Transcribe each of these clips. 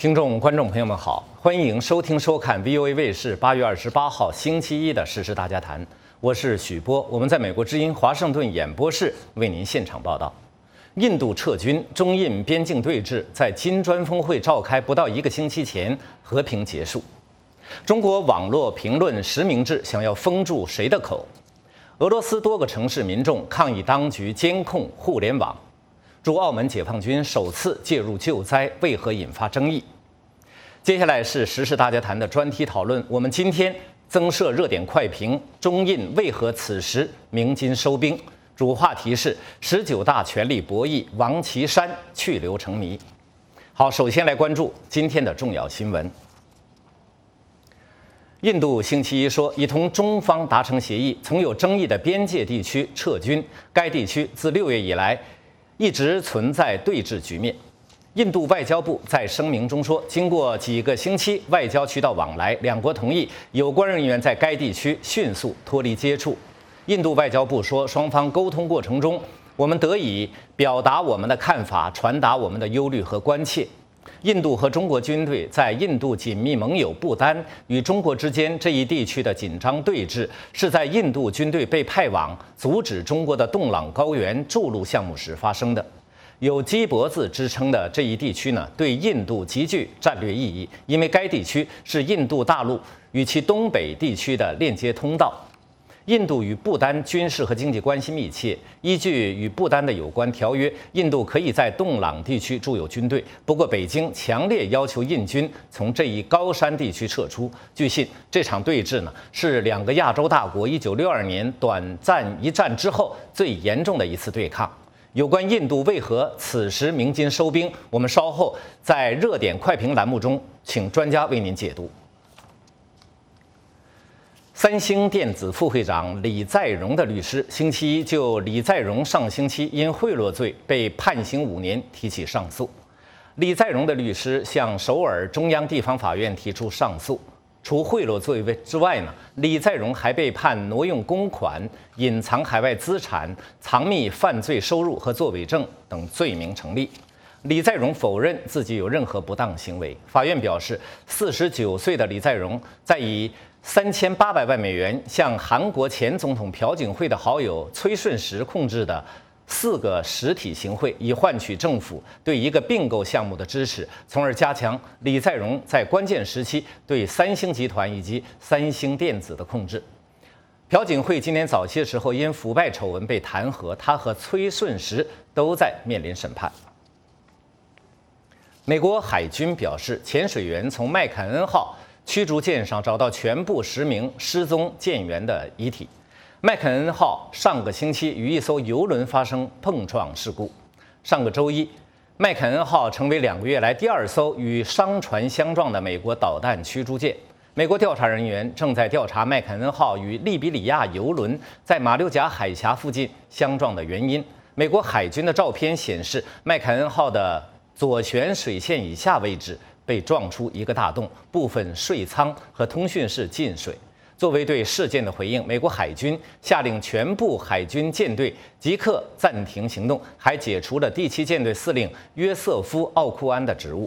听众、观众朋友们好，欢迎收听、收看 VOA 卫视8月28号星期一的《时事大家谈》，我是许波，我们在美国之音华盛顿演播室为您现场报道。印度撤军，中印边境对峙在金砖峰会召开不到1个星期前和平结束。中国网络评论实名制想要封住谁的口？俄罗斯多个城市民众抗议当局监控互联网。驻澳门解放军首次介入救灾，为何引发争议？接下来是时事大家谈的专题讨论。我们今天增设热点快评：中印为何此时鸣金收兵？主话题是19大权力博弈，王岐山去留成谜。好，首先来关注今天的重要新闻。印度星期一说，已同中方达成协议，从有争议的边界地区撤军。该地区自6月以来一直存在对峙局面。印度外交部在声明中说，经过几个星期外交渠道往来，两国同意有关人员在该地区迅速脱离接触。印度外交部说，双方沟通过程中，我们得以表达我们的看法，传达我们的忧虑和关切。印度和中国军队在印度紧密盟友不丹与中国之间这一地区的紧张对峙，是在印度军队被派往阻止中国的洞朗高原筑路项目时发生的。有基脖子之称的这一地区呢，对印度极具战略意义，因为该地区是印度大陆与其东北地区的链接通道。印度与不丹军事和经济关系密切，依据与不丹的有关条约，印度可以在洞朗地区驻有军队。不过，北京强烈要求印军从这一高山地区撤出。据信，这场对峙呢，是两个亚洲大国1962年短暂一战之后最严重的一次对抗。有关印度为何此时鸣金收兵，我们稍后在热点快评栏目中请专家为您解读。三星电子副会长李在镕的律师星期一就李在镕上星期因贿赂罪被判刑5年提起上诉。李在镕的律师向首尔中央地方法院提出上诉。除贿赂罪之外呢，李在镕还被判挪用公款、隐藏海外资产、藏匿犯罪收入和作伪证等罪名成立。李在镕否认自己有任何不当行为。法院表示，49岁的李在镕在以3800万美元向韩国前总统朴槿惠的好友崔顺实控制的4个实体行贿，以换取政府对一个并购项目的支持，从而加强李在镕在关键时期对三星集团以及三星电子的控制。朴槿惠今年早些时候因腐败丑闻被弹劾，他和崔顺实都在面临审判。美国海军表示，潜水员从麦凯恩号驱逐舰上找到全部10名失踪舰员的遗体。麦凯恩号上个星期与一艘油轮发生碰撞事故。上个周一，麦凯恩号成为2个月来第2艘与商船相撞的美国导弹驱逐舰。美国调查人员正在调查麦凯恩号与利比里亚油轮在马六甲海峡附近相撞的原因。美国海军的照片显示，麦凯恩号的左舷水线以下位置被撞出一个大洞，部分税舱和通讯室进水。作为对事件的回应，美国海军下令全部海军舰队即刻暂停行动，还解除了第7舰队司令约瑟夫·奥库安的职务。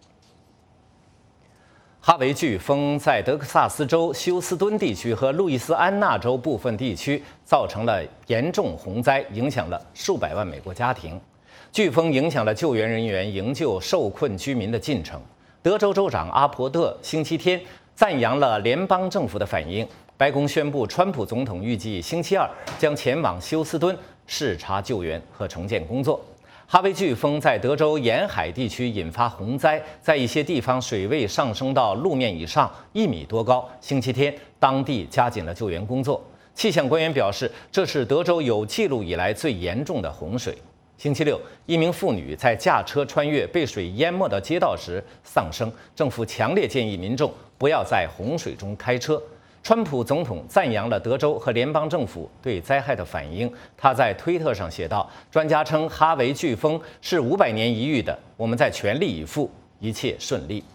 哈维飓风在德克萨斯州休斯敦地区和路易斯安那州部分地区造成了严重洪灾，影响了数百万美国家庭。飓风影响了救援人员营救受困居民的进程。德州州长阿伯特星期天赞扬了联邦政府的反应。白宫宣布，川普总统预计星期2将前往休斯敦视察救援和重建工作。哈维飓风在德州沿海地区引发洪灾，在一些地方水位上升到路面以上1米多高。星期天，当地加紧了救援工作。气象官员表示，这是德州有记录以来最严重的洪水。星期六，一名妇女在驾车穿越被水淹没的街道时丧生。政府强烈建议民众不要在洪水中开车。川普总统赞扬了德州和联邦政府对灾害的反应。他在推特上写道：“专家称哈维飓风是500年一遇的，我们在全力以赴，一切顺利。”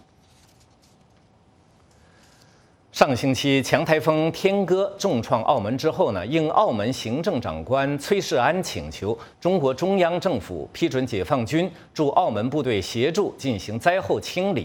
上星期强台风天鸽重创澳门之后呢，应澳门行政长官崔世安请求，中国中央政府批准解放军驻澳门部队协助进行灾后清理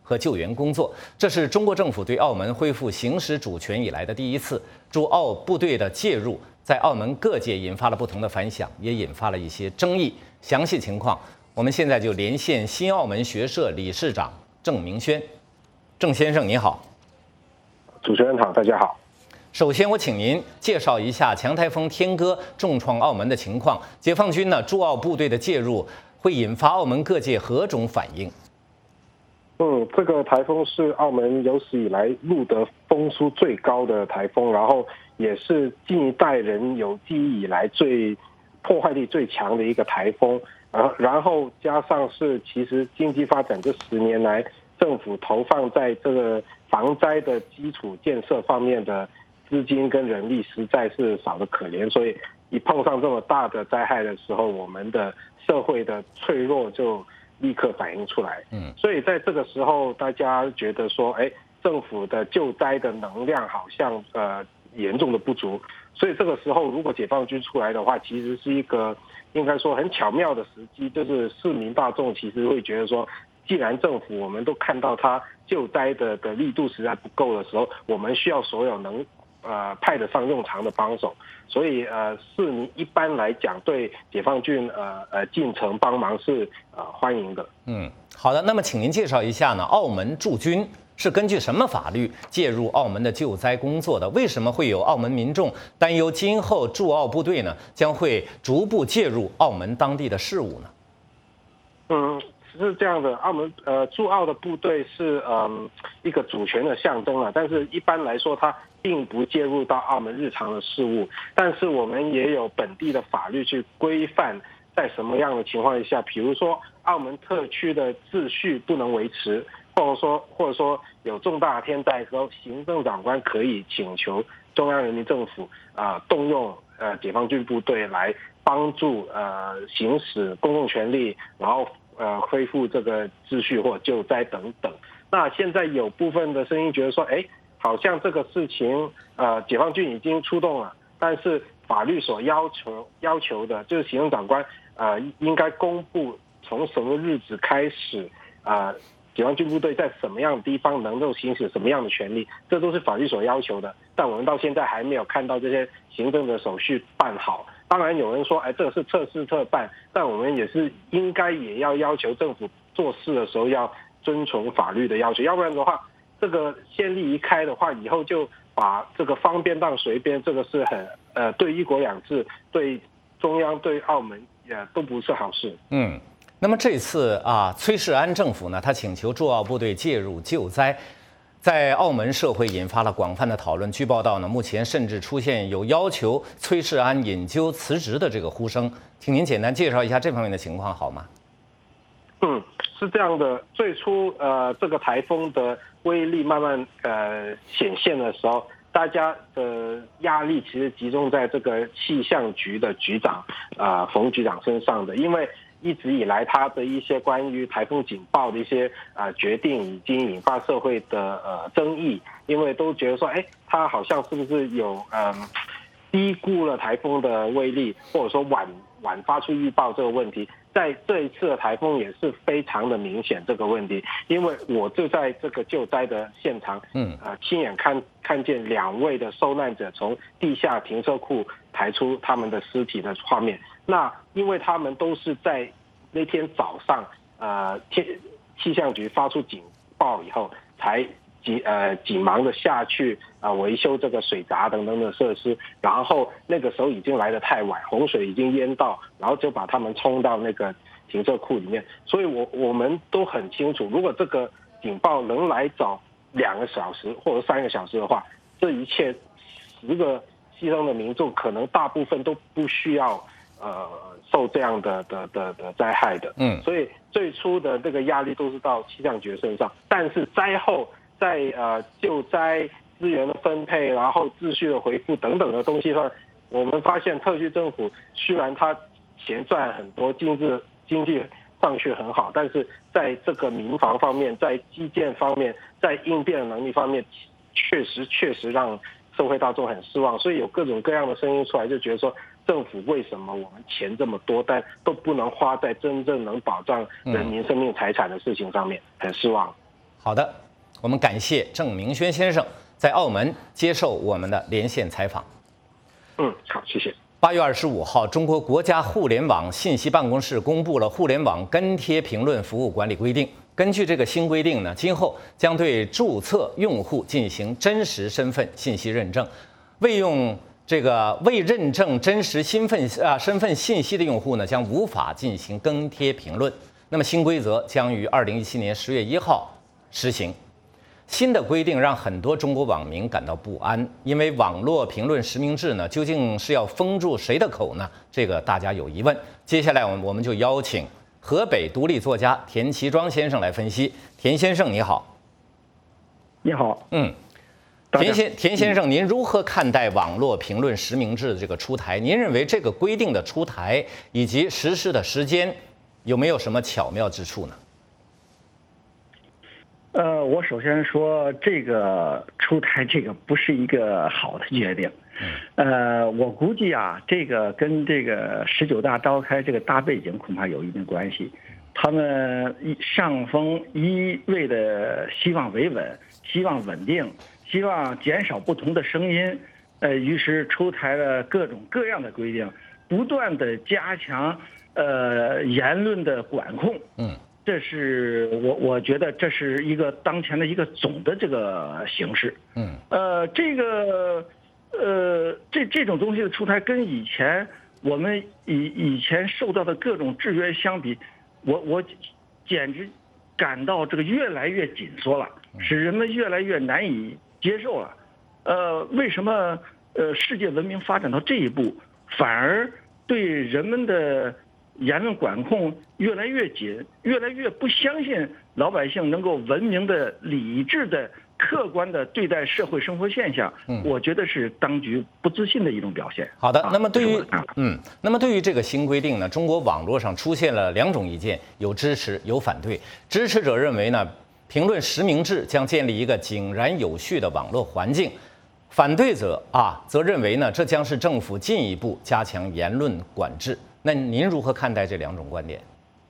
和救援工作。这是中国政府对澳门恢复行使主权以来的第一次驻澳部队的介入，在澳门各界引发了不同的反响，也引发了一些争议。详细情况，我们现在就连线新澳门学社理事长郑明轩。郑先生，你好。 主持人好，大家好。 首先，我请您介绍一下强台风天鸽重创澳门的情况。解放军驻澳部队的介入会引发澳门各界何种反应？ 这个台风是澳门有史以来录得风速最高的台风，然后也是近一代人有记忆以来最破坏力最强的一个台风。然后加上是其实经济发展这10年来，政府投放在这个防灾的基础建设方面的资金跟人力实在是少得可怜，所以一碰上这么大的灾害的时候，我们的社会的脆弱就立刻反映出来。所以在这个时候，大家觉得说，政府的救灾的能量好像严重的不足。所以这个时候，如果解放军出来的话，其实是一个应该说很巧妙的时机，就是市民大众其实会觉得说，既然政府我们都看到它救灾的力度实在不够的时候，我们需要所有能派得上用场的帮手，所以市民一般来讲对解放军进城帮忙是欢迎的。 好的。那么请您介绍一下呢，澳门驻军是根据什么法律介入澳门的救灾工作的？为什么会有澳门民众担忧今后驻澳部队呢将会逐步介入澳门当地的事务呢？ 是这样的，澳门驻澳的部队是一个主权的象征了，但是一般来说它并不介入到澳门日常的事务，但是我们也有本地的法律去规范在什么样的情况下，比如说澳门特区的秩序不能维持，或者说有重大天灾的时候，行政长官可以请求中央人民政府动用解放军部队来帮助行使公共权利，然后恢复这个秩序或救灾等等。那现在有部分的声音觉得说，好像这个事情解放军已经出动了，但是法律所要求的就是行政长官应该公布从什么日子开始解放军部队在什么样的地方能够行使什么样的权利，这都是法律所要求的。但我们到现在还没有看到这些行政的手续办好。当然有人说，这个是特事特办，但我们也是应该也要求政府做事的时候要遵从法律的要求，要不然的话，这个先例一开的话，以后就把这个方便当随便，这个是很对一国两制、对中央、对澳门都不是好事。 那么这次崔世安政府呢，他请求驻澳部队介入救灾，在澳门社会引发了广泛的讨论。据报道呢，目前甚至出现有要求崔世安引咎辞职的这个呼声，请您简单介绍一下这方面的情况好吗？ 是这样的，最初这个台风的威力慢慢显现的时候，大家的压力其实集中在这个气象局的局长冯局长身上的，因为一直以来他的一些关于台风警报的一些决定已经引发社会的争议，因为都觉得说，他好像是不是有低估了台风的威力，或者说晚发出预报这个问题。在这一次的台风也是非常的明显这个问题，因为我就在这个救灾的现场，亲眼看见2位的受难者从地下停车库抬出他们的尸体的画面。那因为他们都是在那天早上，气象局发出警报以后，才紧忙的下去维修这个水闸等等的设施，然后那个时候已经来得太晚，洪水已经淹到，然后就把他们冲到那个停车库里面。所以我们都很清楚，如果这个警报能来早2个小时或者3个小时的话，这一切10个牺牲的民众可能大部分都不需要受这样的灾害的。所以最初的这个压力都是到气象局身上，但是灾后在救灾资源的分配，然后秩序的回复等等的东西上，我们发现特区政府虽然它钱赚很多，经济上去很好，但是在这个民防方面，在基建方面，在应变的能力方面，确实让社会大众很失望。所以有各种各样的声音出来，就觉得说政府为什么我们钱这么多，但都不能花在真正能保障人民生命财产的事情上面，很失望。 好的，我们感谢郑明轩先生在澳门接受我们的连线采访。 好，谢谢。 8月25号，中国国家互联网信息办公室公布了《互联网跟贴评论服务管理规定》。根据这个新规定呢，今后将对注册用户进行真实身份信息认证，未认证真实身份信息的用户呢，将无法进行跟贴评论。那么新规则将于2017年10月1号实行。新的规定让很多中国网民感到不安，因为网络评论实名制呢，究竟是要封住谁的口呢？这个大家有疑问。接下来我们就邀请河北独立作家田其庄先生来分析。田先生你好。 你好。 田先生，您如何看待网络评论实名制的这个出台？您认为这个规定的出台以及实施的时间有没有什么巧妙之处呢？ 我首先说，这个出台这个不是一个好的决定。我估计啊，这个跟这个19大召开这个大背景恐怕有一定关系。他们上峰一味的希望维稳，希望稳定，希望减少不同的声音，于是出台了各种各样的规定，不断的加强言论的管控。这是我觉得这是一个当前的一个总的这个形势。这种东西的出台跟以前我们以前受到的各种制约相比，我简直感到这个越来越紧缩了，使人们越来越难以接受了。为什么世界文明发展到这一步，反而对人们的言论管控越来越紧，越来越不相信老百姓能够文明的、理智的、客观的对待社会生活现象。我觉得是当局不自信的一种表现。 好的，那么对于这个新规定呢，中国网络上出现了2种意见，有支持有反对。支持者认为呢，评论实名制将建立一个井然有序的网络环境。反对者则认为呢，这将是政府进一步加强言论管制。那您如何看待这2种观点？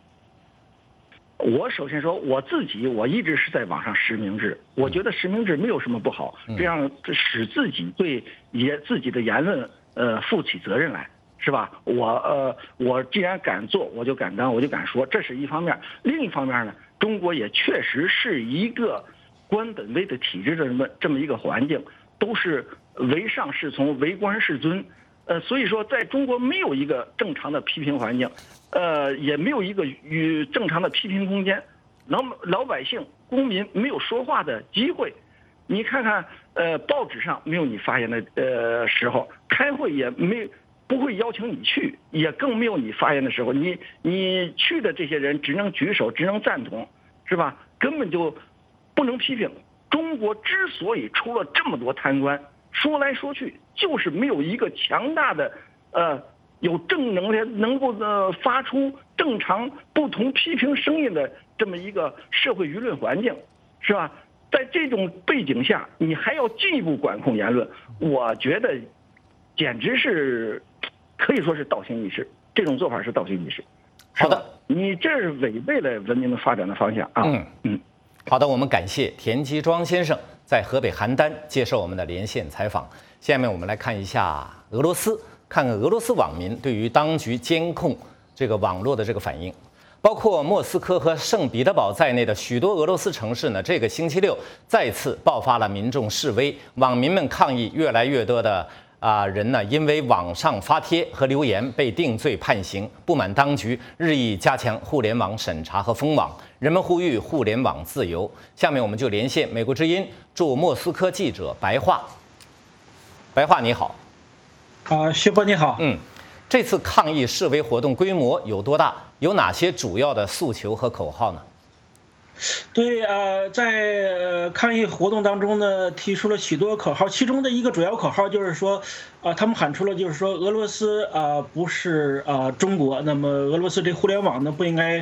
我首先说我一直是在网上实名制，我觉得实名制没有什么不好，这样使自己对自己的言论负起责任来，是吧？我既然敢做，我就敢当，我就敢说，这是一方面。另一方面呢，中国也确实是一个官本位的体制的这么一个环境，都是唯上是从，唯官是尊。所以说，在中国没有一个正常的批评环境，也没有一个正常的批评空间，老百姓、公民没有说话的机会。你看看，报纸上没有你发言的时候，开会也不会邀请你去，也更没有你发言的时候。你去的这些人只能举手，只能赞同，是吧？根本就不能批评。中国之所以出了这么多贪官，说来说去就是没有一个强大的有正能量能够发出正常不同批评声音的这么一个社会舆论环境，是吧？在这种背景下，你还要进一步管控言论，我觉得简直是可以说是倒行逆施。这种做法是倒行逆施。 好的， 你这是违背了文明的发展的方向啊。 好的，我们感谢田其庄先生在河北邯郸接受我们的连线采访。下面我们来看一下俄罗斯，看看俄罗斯网民对于当局监控这个网络的这个反应。包括莫斯科和圣彼得堡在内的许多俄罗斯城市呢，这个星期六再次爆发了民众示威，网民们抗议，越来越多的人呢，因为网上发帖和留言被定罪判刑，不满当局日益加强互联网审查和封网，人们呼吁互联网自由。下面我们就连线美国之音驻莫斯科记者白桦。白桦你好。 薛波你好。 这次抗议示威活动规模有多大？有哪些主要的诉求和口号呢？ 对，在抗议活动当中呢，提出了许多口号，其中的一个主要口号就是说，他们喊出了就是说，俄罗斯不是中国，那么俄罗斯这互联网呢不应该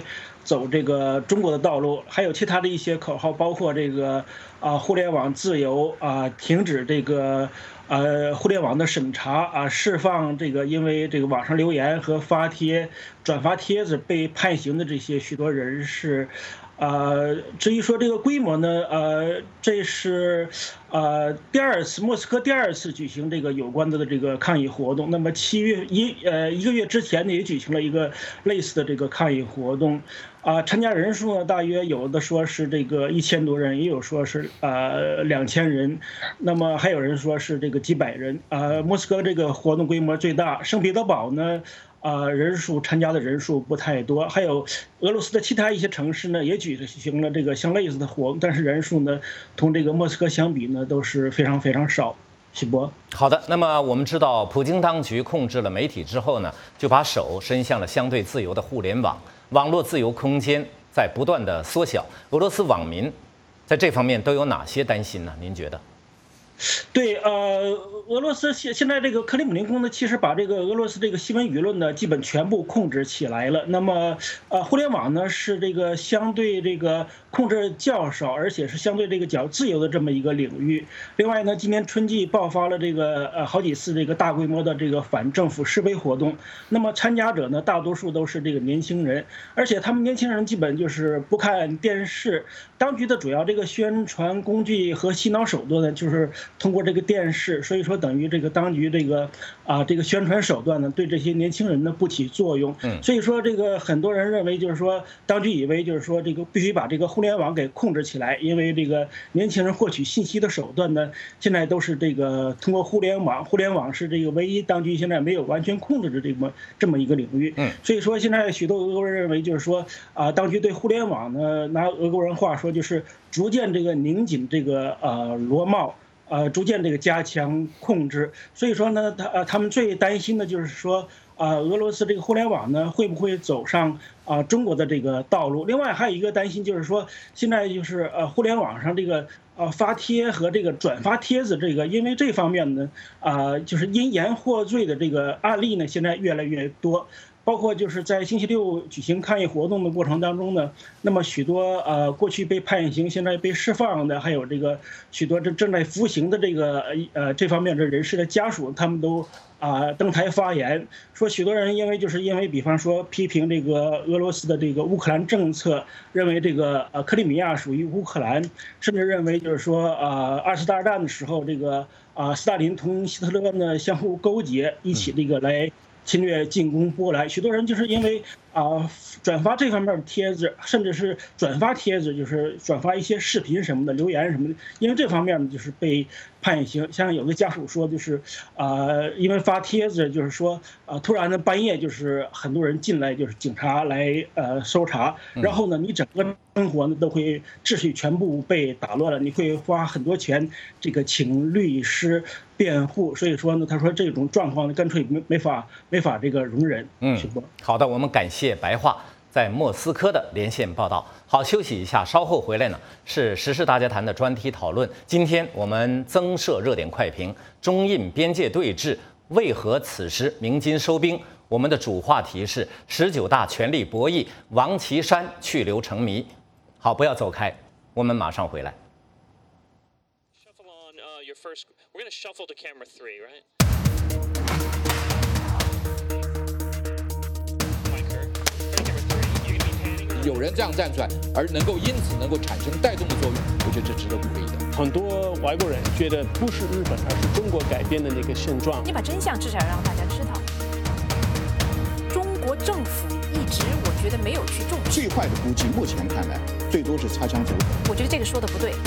走这个中国的道路，还有其他的一些口号，包括这个互联网自由停止这个互联网的审查释放这个因为这个网上留言和转发帖子被判刑的这些许多人士。至于说这个规模呢，这是莫斯科第二次举行这个有关的这个抗议活动。那么一个月之前呢，也举行了一个类似的这个抗议活动，参加人数呢，大约有的说是这个1000多人，也有说是2000人，那么还有人说是这个几百人。莫斯科这个活动规模最大，圣彼得堡呢。参加的人数不太多，还有俄罗斯的其他一些城市呢，也举行了这个相类似的活动，但是人数呢，同这个莫斯科相比呢，都是非常非常少。许博， 好的，那么我们知道，普京当局控制了媒体之后呢，就把手伸向了相对自由的互联网，网络自由空间在不断的缩小。俄罗斯网民在这方面都有哪些担心呢？您觉得？ 对，俄罗斯现在这个克里姆林宫呢，其实把这个俄罗斯这个新闻舆论呢，基本全部控制起来了。那么，互联网呢是这个相对这个控制较少，而且是相对这个较自由的这么一个领域。另外呢，今年春季爆发了这个好几次这个大规模的这个反政府示威活动。那么参加者呢，大多数都是这个年轻人，而且他们年轻人基本就是不看电视。当局的主要这个宣传工具和洗脑手段呢，就是通过这个电视，所以说等于这个当局这个宣传手段呢，对这些年轻人呢不起作用。所以说这个很多人认为就是说，当局以为就是说这个必须把这个互联网给控制起来，因为这个年轻人获取信息的手段呢，现在都是这个通过互联网，互联网是这个唯一当局现在没有完全控制的这么一个领域。所以说现在许多俄国人认为就是说当局对互联网呢，拿俄国人话说就是逐渐这个拧紧这个螺帽。逐渐这个加强控制，所以说呢，他们最担心的就是说，俄罗斯这个互联网呢会不会走上中国的这个道路？另外还有一个担心就是说，现在就是互联网上这个发帖和这个转发帖子这个，因为这方面呢就是因言获罪的这个案例呢现在越来越多。包括就是在星期六举行抗议活动的过程当中呢，那么许多过去被判刑现在被释放的，还有这个许多正在服刑的这方面的人士的家属，他们都登台发言，说许多人因为比方说批评这个俄罗斯的这个乌克兰政策，认为这个克里米亚属于乌克兰，甚至认为就是说二次大战的时候这个斯大林同希特勒呢相互勾结，一起这个来侵略进攻波兰。许多人就是因为转发这方面的帖子，甚至是转发帖子，就是转发一些视频什么的、留言什么的，因为这方面呢就是被判刑。像有的家属说，就是因为发帖子，就是说突然的半夜就是很多人进来，就是警察来搜查，然后呢你整个生活呢都会秩序全部被打乱了，你会花很多钱这个请律师辩护。所以说呢，他说这种状况呢干脆没法这个容忍。 好的，我们感谢白桦在莫斯科的连线报道。好，休息一下，稍后回来呢是时事大家谈的专题讨论。今天我们增设热点快评：中印边界对峙，为何此时鸣金收兵？我们的主话题是19大权力博弈，王岐山去留成谜。好，不要走开，我们马上回来。 有人这样站出来，而因此能够产生带动的作用，我觉得这值得鼓励的。 很多外国人觉得不是日本，而是中国改变的那个现状。 你把真相至少要让大家知道。中国政府一直我觉得没有去重视。 最坏的估计，目前看来最多是擦枪走火。 我觉得这个说的不对。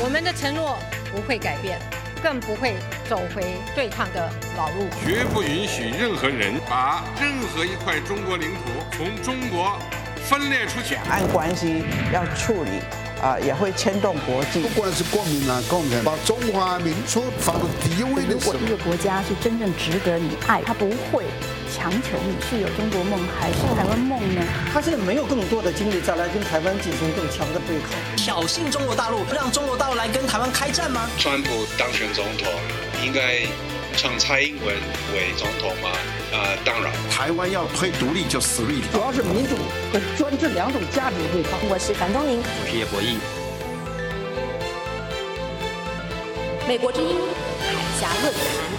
我们的承诺不会改变，更不会走回对抗的老路。 绝不允许任何人把任何一块中国领土从中国分裂出去。 两岸关系要处理也会牵动国际。 不管是国民党、共产党，把中华民族放到第一位的时候， 如果一个国家是真正值得你爱，他不会强求你是有中国梦还是台湾梦呢？ 他现在没有更多的精力再来跟台湾进行更强的对抗， 挑衅中国大陆，让中国大陆来跟台湾开战吗？ 川普当选总统，应该让蔡英文为总统吗？当然， 台湾要推独立就死路一条。 主要是民主和专制两种价值对抗。 我是樊东宁， 我是叶博弈。 美国之音海峡论坛。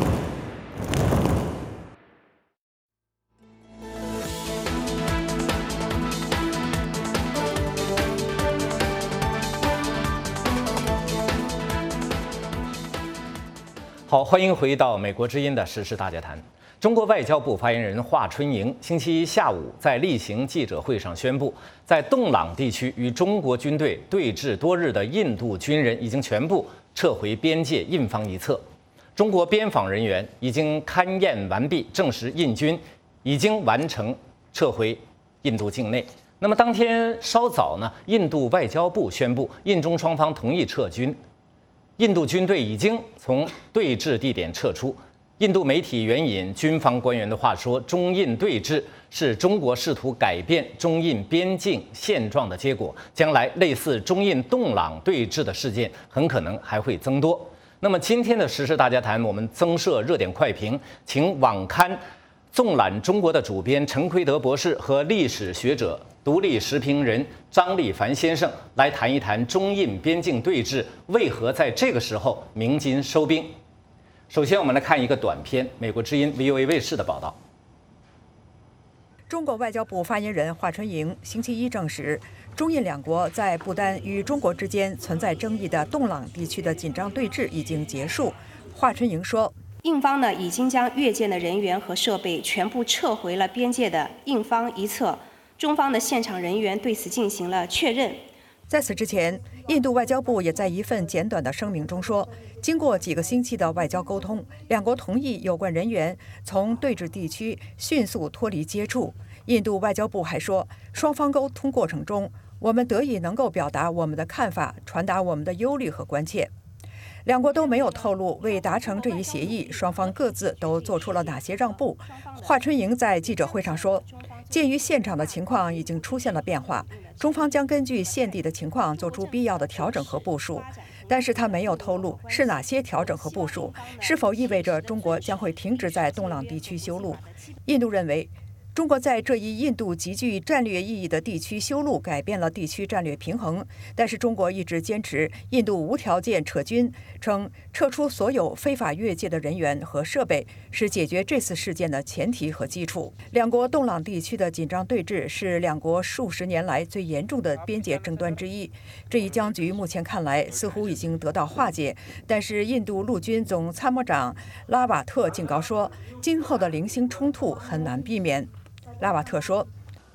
好，欢迎回到美国之音的时事大家谈。中国外交部发言人华春莹星期一下午在例行记者会上宣布，在洞朗地区与中国军队对峙多日的印度军人已经全部撤回边界印方一侧。中国边防人员已经勘验完毕，证实印军已经完成撤回印度境内。那么当天稍早呢，印度外交部宣布，印中双方同意撤军。印度军队已经从对峙地点撤出。印度媒体援引军方官员的话说，中印对峙是中国试图改变中印边境现状的结果，将来类似中印洞朗对峙的事件很可能还会增多。那么今天的时事大家谈，我们增设热点快评，请网刊纵览中国的主编陈奎德博士和历史学者、独立时评人张立凡先生来谈一谈中印边境对峙为何在这个时候鸣金收兵。首先，我们来看一个短片，美国之音 VOA 卫视的报道。 中国外交部发言人华春莹星期一证实，中印两国在不丹与中国之间存在争议的洞朗地区的紧张对峙已经结束。华春莹说， 印方呢已经将越界的人员和设备全部撤回了边界的印方一侧，中方的现场人员对此进行了确认。 在此之前，印度外交部也在一份简短的声明中说，经过几个星期的外交沟通，两国同意有关人员从对峙地区迅速脱离接触。印度外交部还说，双方沟通过程中，我们得以能够表达我们的看法，传达我们的忧虑和关切。两国都没有透露为达成这一协议，双方各自都做出了哪些让步。华春莹在记者会上说，鉴于现场的情况已经出现了变化，中方将根据现地的情况做出必要的调整和部署，但是他没有透露是哪些调整和部署，是否意味着中国将会停止在洞朗地区修路。印度认为，中国在这一印度极具战略意义的地区修路，改变了地区战略平衡。但是中国一直坚持印度无条件撤军，称撤出所有非法越界的人员和设备是解决这次事件的前提和基础。两国洞朗地区的紧张对峙是两国数十年来最严重的边界争端之一。这一僵局目前看来似乎已经得到化解，但是印度陆军总参谋长拉瓦特警告说，今后的零星冲突很难避免。拉瓦特说，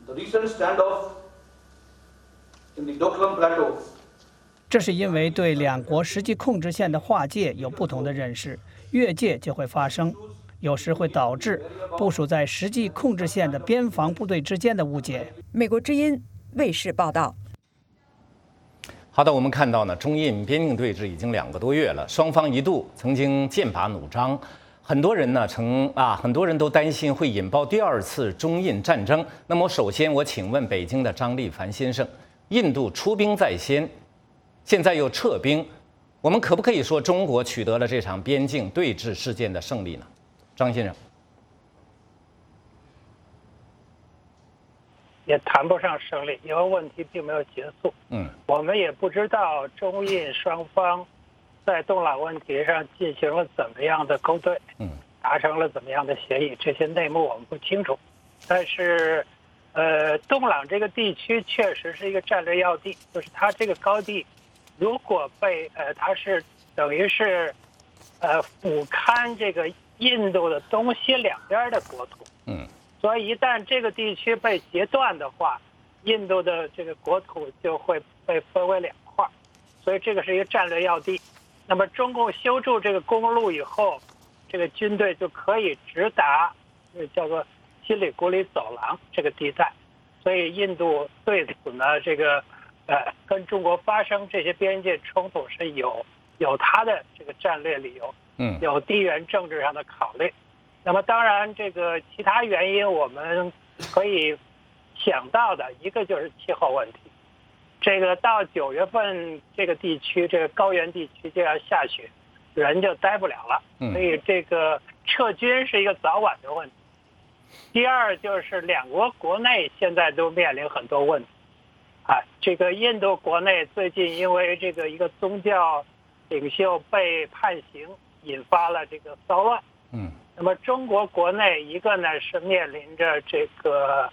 这是因为对两国实际控制线的划界有不同的认识，越界就会发生，有时会导致部署在实际控制线的边防部队之间的误解。 美国之音卫视报道。 好的，我们看到呢，中印边境对峙已经2个多月了，双方一度曾经剑拔弩张。很多人呢很多人都担心会引爆第2次中印战争。那么首先我请问北京的张立凡先生，印度出兵在先，现在又撤兵，我们可不可以说中国取得了这场边境对峙事件的胜利呢？张先生。 也谈不上胜利，因为问题并没有结束。我们也不知道中印双方在洞朗问题上进行了怎么样的勾兑，达成了怎么样的协议，这些内幕我们不清楚。但是，洞朗这个地区确实是一个战略要地，就是它这个高地，如果被它是等于是俯瞰这个印度的东西两边的国土，所以一旦这个地区被截断的话，印度的这个国土就会被分为2块。 所以这个是一个战略要地。那么中共修筑这个公路以后，这个军队就可以直达叫做西里古里走廊这个地带。所以印度对此呢，这个跟中国发生这些边界冲突是有它的这个战略理由，有地缘政治上的考虑。那么当然，这个其他原因我们可以想到的一个就是气候问题。这个到9月份，这个地区这个高原地区就要下雪，人就待不了了，所以这个撤军是一个早晚的问题。第二就是两国国内现在都面临很多问题，这个印度国内最近因为这个一个宗教领袖被判刑，引发了这个骚乱。那么中国国内一个呢是面临着这个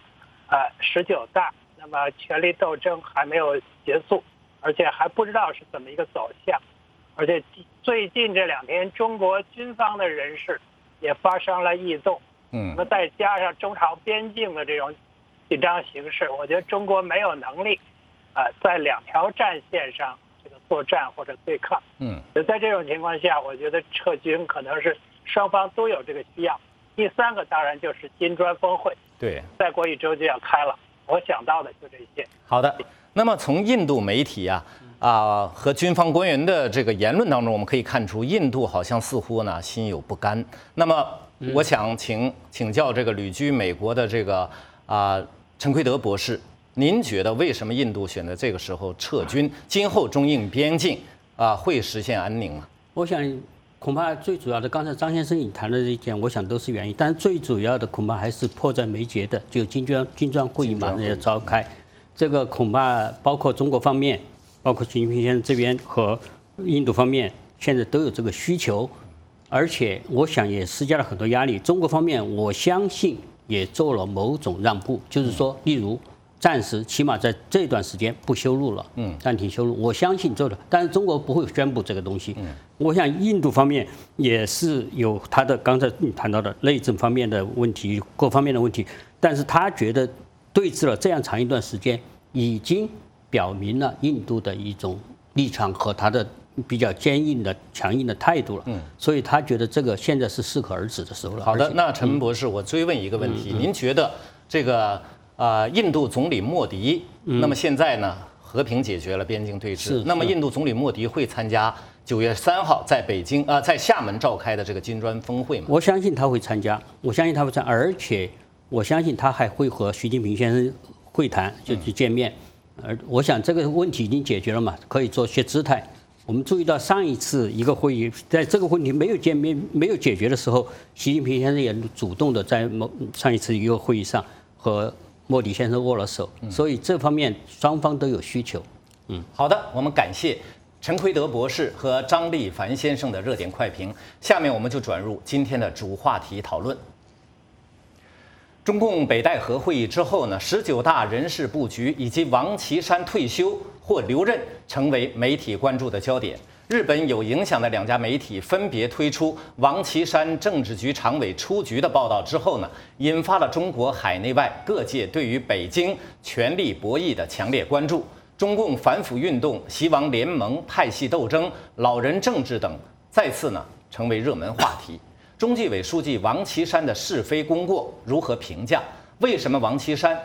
19大，那么权力斗争还没有结束，而且还不知道是怎么一个走向。而且最近这2天，中国军方的人士也发生了异动。那么再加上中朝边境的这种紧张形势，我觉得中国没有能力在2条战线上这个作战或者对抗。在这种情况下，我觉得撤军可能是双方都有这个需要。第3个当然就是金砖峰会， 对， 再过1周就要开了。我想到的就这些。 好的，那么从印度媒体和军方官员的这个言论当中，我们可以看出，印度好像似乎呢心有不甘。那么我想请教这个旅居美国的这个陈奎德博士，您觉得为什么印度选择这个时候撤军？今后中印边境会实现安宁吗？ 我想恐怕最主要的，刚才张先生已谈的这一点，我想都是原因，但是最主要的恐怕还是迫在眉睫的，就金砖会议马上要召开，这个恐怕包括中国方面，包括习近平先生这边和印度方面，现在都有这个需求。而且我想也施加了很多压力。中国方面，我相信也做了某种让步，就是说，例如暂时起码在这段时间不修路了，暂停修路。我相信做的，但是中国不会宣布这个东西。我想印度方面也是有他的刚才你谈到的内政方面的问题，各方面的问题，但是他觉得对峙了这样长一段时间，已经表明了印度的一种立场和他的比较坚硬的、强硬的态度了，所以他觉得这个现在是适可而止的时候了。 好的，那陈博士，我追问一个问题，您觉得这个印度总理莫迪，那么现在呢和平解决了边境对峙，那么印度总理莫迪会参加9月3号在北京在厦门召开的这个金砖峰会吗？ 我相信他会参加，而且我相信他还会和习近平先生会谈，就去见面。而我想这个问题已经解决了嘛，可以做些姿态。我们注意到上一次一个会议，在这个问题没有见面、没有解决的时候，习近平先生也主动的在上一次一个会议上和莫迪先生握了手，所以这方面双方都有需求。 好的，我们感谢陈奎德博士和张立凡先生的热点快评。下面我们就转入今天的主话题讨论。中共北戴河会议之后呢，19大人事布局以及王岐山退休或留任成为媒体关注的焦点。日本有影响的2家媒体分别推出王岐山政治局常委出局的报道之后呢，引发了中国海内外各界对于北京权力博弈的强烈关注。中共反腐运动、习王联盟、派系斗争、老人政治等再次呢成为热门话题。中纪委书记王岐山的是非功过如何评价？为什么王岐山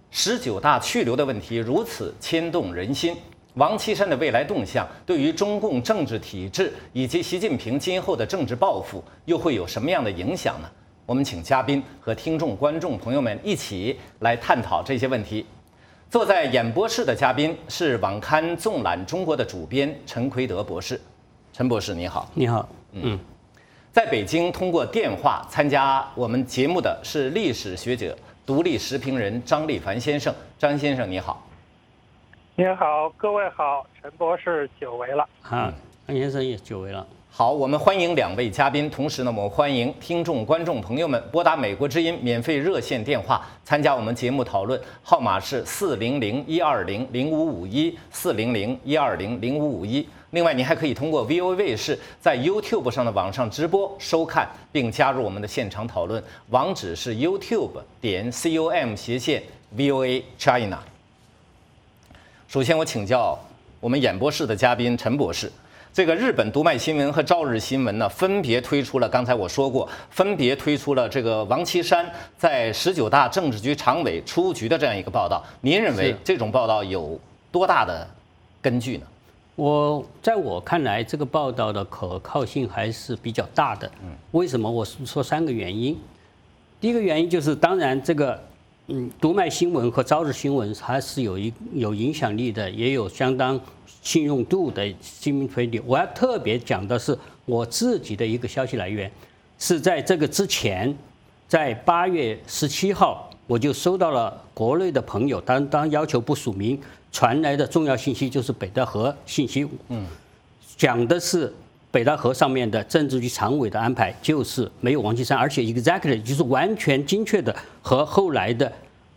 19大去留的问题如此牵动人心？王岐山的未来动向对于中共政治体制以及习近平今后的政治抱负又会有什么样的影响呢？我们请嘉宾和听众观众朋友们一起来探讨这些问题。坐在演播室的嘉宾是网刊纵览中国的主编陈奎德博士。陈博士你好。 你好。 在北京通过电话参加我们节目的是历史学者、独立时评人张立凡先生。张先生你好。 你好，各位好，陈博士久违了。 张先生也久违了。 好，我们欢迎2位嘉宾，同时呢，我们欢迎听众、观众朋友们拨打美国之音免费热线电话参加我们节目讨论，号码是400-120-0551，400-120-0551。另外，您还可以通过 VOA 卫视在 YouTube 上的网上直播收看，并加入我们的现场讨论，网址是 YouTube.com/VOA China。首先，我请教我们演播室的嘉宾陈博士。这个日本读卖新闻和朝日新闻呢，分别推出了，刚才我说过，分别推出了这个王岐山在19大政治局常委出局的这样一个报道。您认为这种报道有多大的根据呢？ 在我看来，这个报道的可靠性还是比较大的。为什么？我说3个原因。第一个原因就是，当然这个读卖新闻和朝日新闻还是有影响力的，也有相当信用度的新闻媒体。我要特别讲的是我自己的一个消息来源，是在这个之前，在8月17号，我就收到了国内的朋友当要求不署名传来的重要信息，就是北戴河信息。讲的是北戴河上面的政治局常委的安排就是没有王岐山，而且 exactly 就是完全精确的和后来的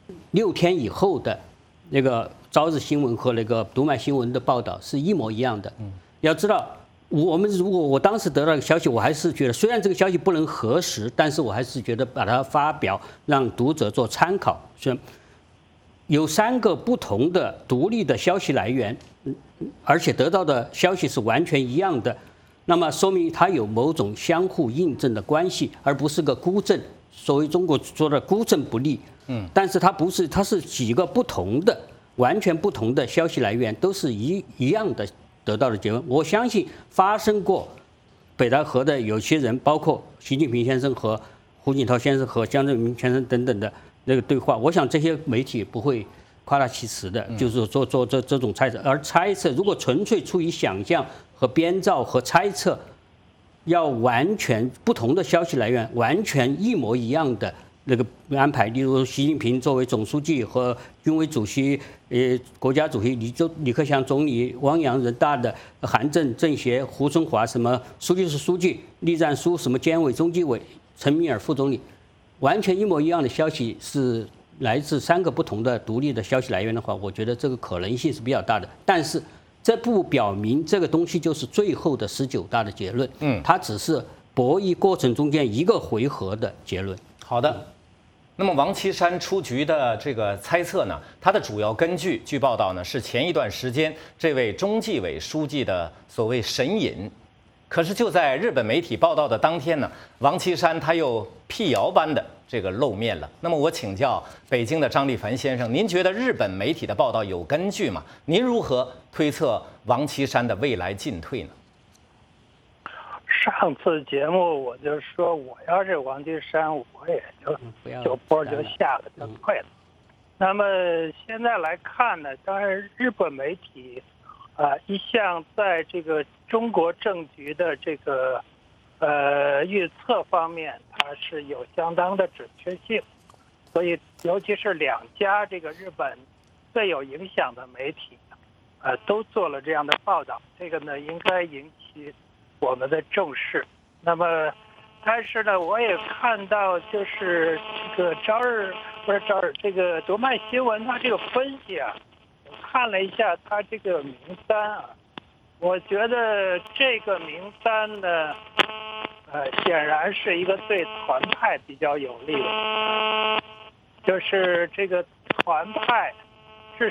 6天以后的那个朝日新闻和那个读卖新闻的报道是一模一样的。要知道，如果我当时得到消息，我还是觉得虽然这个消息不能核实，但是我还是觉得把它发表，让读者做参考。有3个不同的独立的消息来源，而且得到的消息是完全一样的，那么说明它有某种相互印证的关系，而不是个孤证。所谓中国说的孤证不立。但是它不是，它是几个不同的、完全不同的消息来源，都是一样的得到的结论。我相信发生过北戴河的有些人，包括习近平先生和胡锦涛先生和江泽民先生等等的那个对话，我想这些媒体不会夸大其词的，就是做这种猜测。而猜测如果纯粹出于想象和编造和猜测，要完全不同的消息来源，完全一模一样的那个安排，例如习近平作为总书记和军委主席、国家主席李克强总理、汪洋人大的韩正、政协、胡春华什么书记是书记、栗战书什么监委、中纪委、陈敏尔副总理，完全一模一样的消息是来自3个不同的独立的消息来源的话，我觉得这个可能性是比较大的。但是这不表明这个东西就是最后的19大的结论，它只是博弈过程中间一个回合的结论。 好的。那么王岐山出局的这个猜测呢，它的主要根据，据报道呢，是前一段时间这位中纪委书记的所谓神隐。可是就在日本媒体报道的当天呢，王岐山他又辟谣般的这个露面了。那么我请教北京的张立凡先生，您觉得日本媒体的报道有根据吗？您如何推测王岐山的未来进退呢？ 上次节目我就说，我要是王岐山，我也就波就下了，就退了。那么现在来看呢，当然日本媒体一向在这个中国政局的这个预测方面，它是有相当的准确性，所以尤其是2家这个日本最有影响的媒体，都做了这样的报道，这个呢应该引起我们的重视。那么但是呢，我也看到就是这个这个读卖新闻它这个分析啊，我看了一下它这个名单啊，我觉得这个名单呢显然是一个对团派比较有利的，就是这个团派是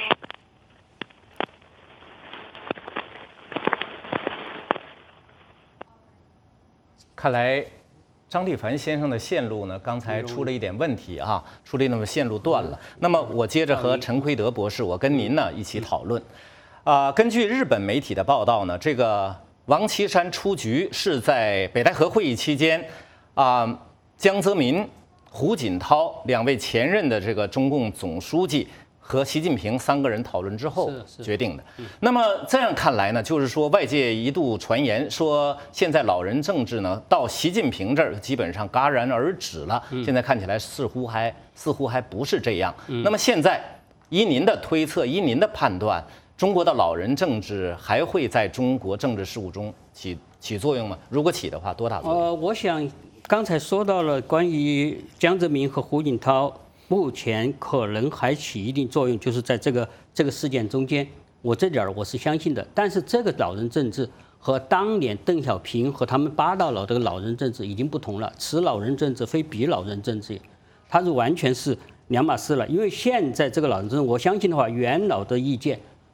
看来张立凡先生的线路呢，刚才出了一点问题啊，线路断了。那么我接着和陈奎德博士，我跟您呢一起讨论。根据日本媒体的报道呢，这个王岐山出局是在北戴河会议期间，江泽民、胡锦涛2位前任的这个中共总书记和习近平3个人讨论之后决定的。那么这样看来呢，就是说外界一度传言说，现在老人政治呢到习近平这儿基本上戛然而止了。现在看起来似乎还不是这样。那么现在依您的推测，依您的判断，中国的老人政治还会在中国政治事务中起作用吗？如果起的话，多大作用？ 我想刚才说到了关于江泽民和胡锦涛。目前可能还起一定作用，就是在这个事件中间，我这点我是相信的。但是这个老人政治和当年邓小平和他们8大佬这个老人政治已经不同了，此老人政治非彼老人政治，它是完全是2码事了。因为现在这个老人政治，我相信的话，元老的意见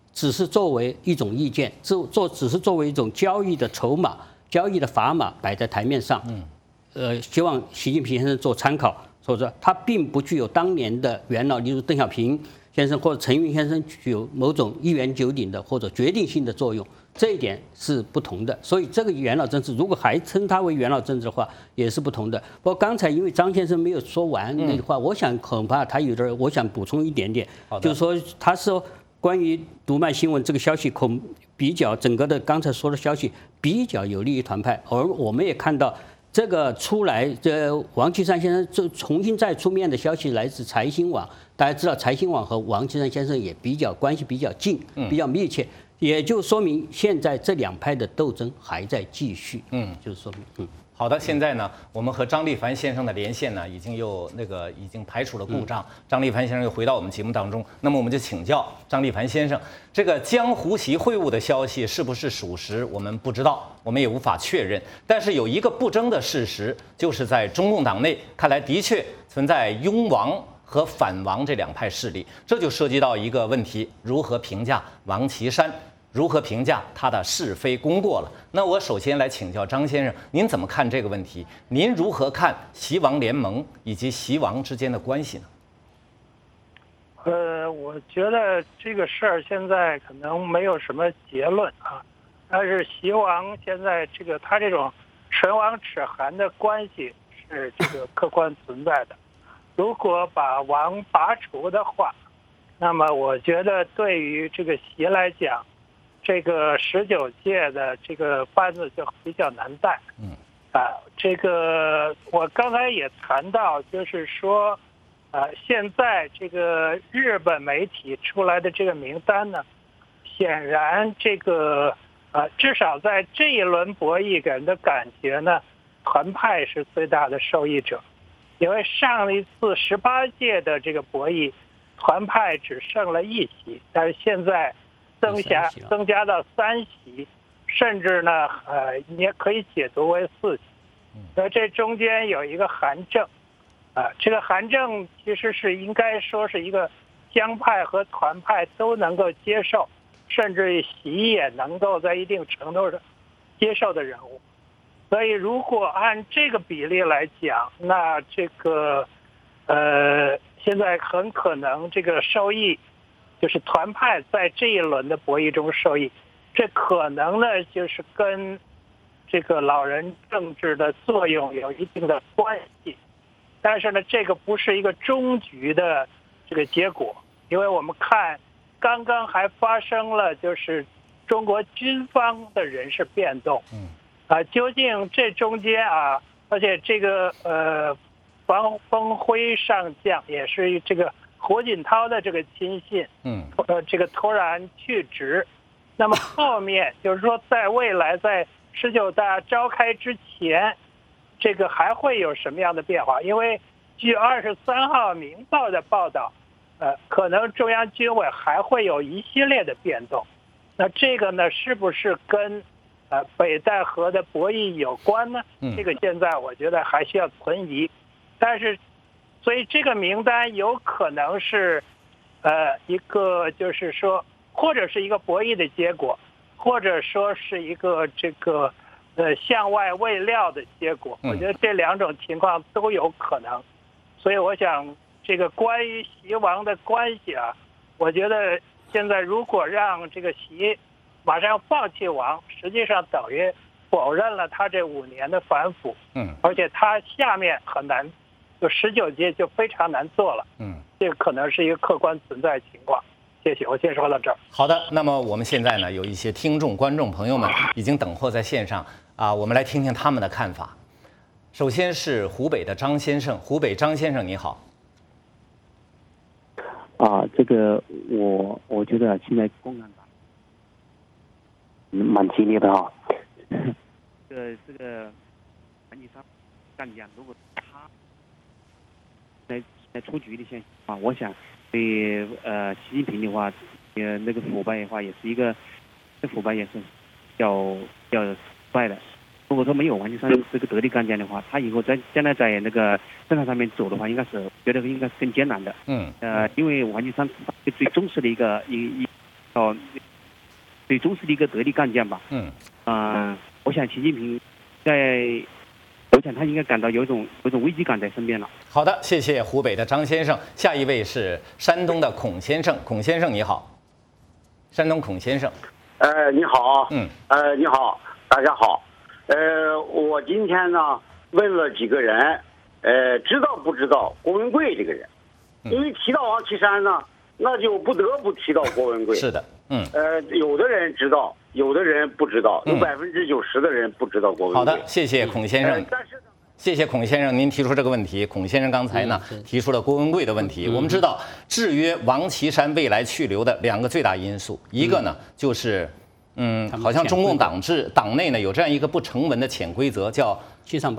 只是作为一种意见，只是作为一种交易的筹码、交易的砝码摆在台面上。希望习近平先生做参考，所以说它并不具有当年的元老，例如邓小平先生或者陈云先生具有某种一言九鼎的或者决定性的作用，这一点是不同的。所以这个元老政治，如果还称它为元老政治的话，也是不同的。不过刚才因为张先生没有说完那句话，我想恐怕他有点，我想补充一点点，就是说他说关于读卖新闻这个消息，比较整个的刚才说的消息比较有利于团派，而我们也看到。这个出来，王岐山先生这重新再出面的消息来自财新网，大家知道财新网和王岐山先生也关系比较近，比较密切，也就说明现在这两派的斗争还在继续，就是说明， 好的，现在呢，我们和张立凡先生的连线呢，已经排除了故障。张立凡先生又回到我们节目当中，那么我们就请教张立凡先生，这个江湖习会晤的消息是不是属实，我们不知道，我们也无法确认。但是有一个不争的事实，就是在中共党内看来的确存在拥王和反王这两派势力，这就涉及到一个问题：如何评价王岐山？如何评价他的是非功过了？那我首先来请教张先生，您怎么看这个问题？您如何看习王联盟以及习王之间的关系呢？ 我觉得这个事儿现在可能没有什么结论啊，但是习王现在他这种唇亡齿寒的关系是客观存在的。如果把王拔除的话，那么我觉得对于习来讲，这个19届的班子就比较难带。我刚才也谈到，就是说，现在日本媒体出来的这个名单呢，显然至少在这一轮博弈给人的感觉呢，团派是最大的受益者，因为上一次18届的博弈，团派只剩了1席，但是现在增加到3席，甚至呢，你也可以解读为4席。所以这中间有一个韩正，这个韩正其实是应该说是一个江派和团派都能够接受，甚至习也能够在一定程度上接受的人物。所以如果按这个比例来讲，那现在很可能收益。就是团派在这一轮的博弈中受益，这可能呢就是跟老人政治的作用有一定的关系，但是呢这个不是一个终局的结果，因为我们看刚刚还发生了就是中国军方的人事变动，究竟这中间而且王峰辉上将也是胡锦涛的亲信，突然去职，那么后面就是说，在未来在19大召开之前，还会有什么样的变化？因为据23号《明报》的报道，可能中央军委还会有一系列的变动。那这个呢，是不是跟北戴河的博弈有关呢？这个现在我觉得还需要存疑，但是。所以这个名单有可能是，一个就是说，或者是一个博弈的结果，或者说是一个向外未料的结果。我觉得这两种情况都有可能。所以我想，关于习王的关系我觉得现在如果让习马上放弃王，实际上等于否认了他这5年的反腐。而且他下面很难。就19届就非常难做了，这个可能是一个客观存在情况。谢谢，我先说到这儿。 好的，那么我们现在呢有一些听众、观众朋友们已经等候在线上我们来听听他们的看法。首先是湖北的张先生，湖北张先生你好。 我觉得现在共产党蛮激烈的这个王岐山干将，如果他在出局的现象我想对习近平的话，腐败的话也是一个，腐败也是要败的。如果说没有王岐山这个得力干将的话，他以后将来在政坛上面走的话，觉得应该是更艰难的。因为王岐山最忠实的一个少最忠实的一个得力干将吧。我想习近平我想他应该感到有种危机感在身边了。 好的，谢谢湖北的张先生。下一位是山东的孔先生，孔先生你好。山东孔先生， 你好，你好，大家好，我今天呢问了几个人，知道不知道郭文贵这个人？因为提到王岐山呢，那就不得不提到郭文贵。 是的， 有的人知道，有的人不知道，有90%的人不知道郭文贵。 好的，谢谢孔先生。谢谢孔先生，您提出这个问题。孔先生刚才呢提出了郭文贵的问题。我们知道，制约王岐山未来去留的2个最大因素，一个呢就是好像中共党内呢有这样一个不成文的潜规则，叫 7上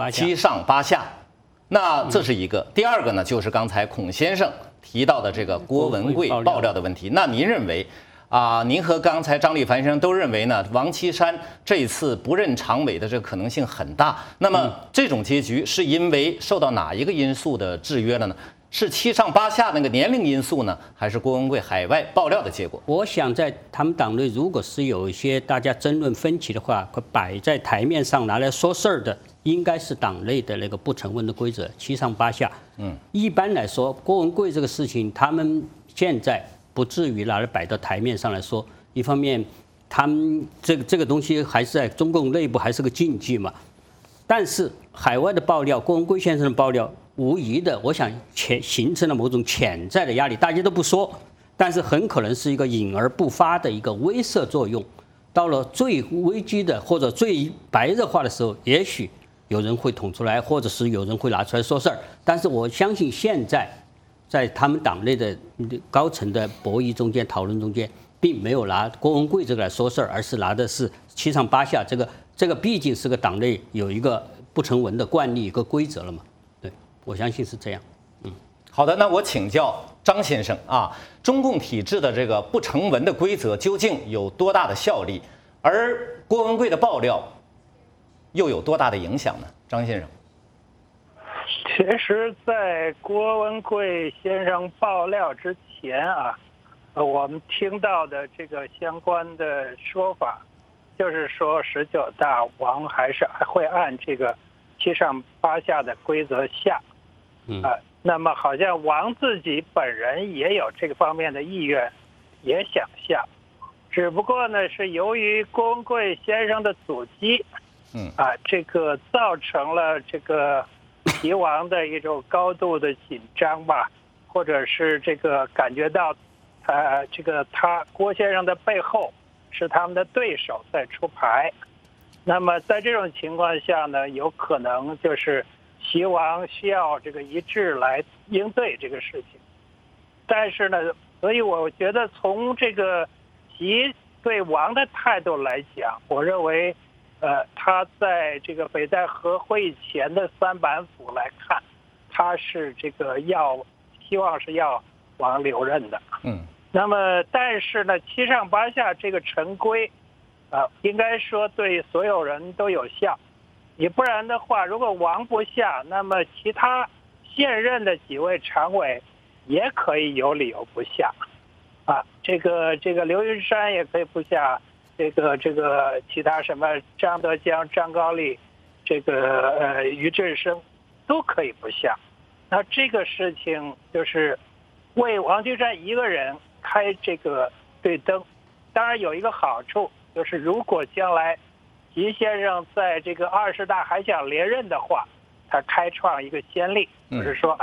8下。那这是一个。第二个呢，就是刚才孔先生提到的这个郭文贵爆料的问题。那您认为您和刚才张立凡先生都认为呢，王岐山这一次不任常委的这个可能性很大。那么这种结局是因为受到哪一个因素的制约了呢？是7上8下那个年龄因素呢，还是郭文贵海外爆料的结果？ 我想在他们党内，如果是有一些大家争论分歧的话，会摆在台面上拿来说事儿的，应该是党内的那个不成文的规则，7上8下。一般来说，郭文贵这个事情，他们现在不至于拿来摆到台面上来说。一方面，他们这个东西还是在中共内部还是个禁忌嘛。但是海外的爆料，郭文贵先生的爆料，无疑的，我想形成了某种潜在的压力，大家都不说，但是很可能是一个隐而不发的一个威慑作用。到了最危机的或者最白热化的时候，也许有人会捅出来，或者是有人会拿出来说事儿。但是我相信现在他们党内的高层的博弈中间、讨论中间，并没有拿郭文贵这个来说事儿，而是拿的是7上8下。这个毕竟是个党内有一个不成文的惯例、一个规则了嘛。对，我相信是这样。 好的，那我请教张先生中共体制的这个不成文的规则究竟有多大的效力？而郭文贵的爆料又有多大的影响呢？张先生。 其实，在郭文贵先生爆料之前我们听到的这个相关的说法，就是说19大王还会按这个7上8下的规则下，那么好像王自己本人也有这个方面的意愿，也想下，只不过呢是由于郭文贵先生的阻击，这个造成了这个齐王的一种高度的紧张吧，或者是这个感觉到，他郭先生的背后是他们的对手在出牌，那么在这种情况下呢，有可能就是齐王需要这个一致来应对这个事情，但是呢，所以我觉得从这个齐对王的态度来讲，我认为。他在这个北戴河会议前的3板斧来看，他是这个希望是要王留任的。那么但是呢，7上8下这个陈规，应该说对所有人都有效。你不然的话，如果王不下，那么其他现任的几位常委也可以有理由不下。这个刘云山也可以不下。这个其他什么张德江、张高丽，于振声都可以不下。那这个事情就是为王岐山一个人开这个对灯，当然有一个好处，就是如果将来习先生在这个20大还想连任的话，他开创一个先例，就是说